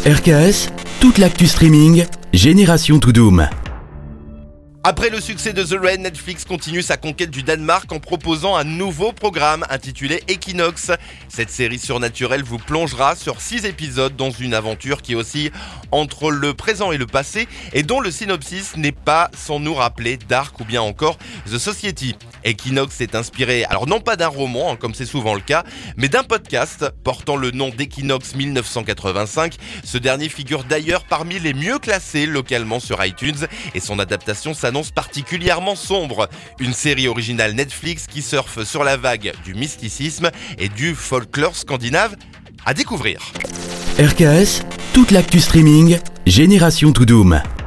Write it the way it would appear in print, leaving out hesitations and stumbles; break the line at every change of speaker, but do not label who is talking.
RKS, toute l'actu streaming, Génération To Doom.
Après le succès de The Raid, Netflix continue sa conquête du Danemark en proposant un nouveau programme intitulé Equinox. Cette série surnaturelle vous plongera sur 6 épisodes dans une aventure qui oscille entre le présent et le passé et dont le synopsis n'est pas sans nous rappeler Dark ou bien encore The Society. Equinox est inspiré, alors non pas d'un roman, comme c'est souvent le cas, mais d'un podcast portant le nom d'Equinox 1985. Ce dernier figure d'ailleurs parmi les mieux classés localement sur iTunes et son adaptation s'annonce particulièrement sombre. Une série originale Netflix qui surfe sur la vague du mysticisme et du folklore scandinave à découvrir.
RKS, toute l'actu streaming, Génération To Doom.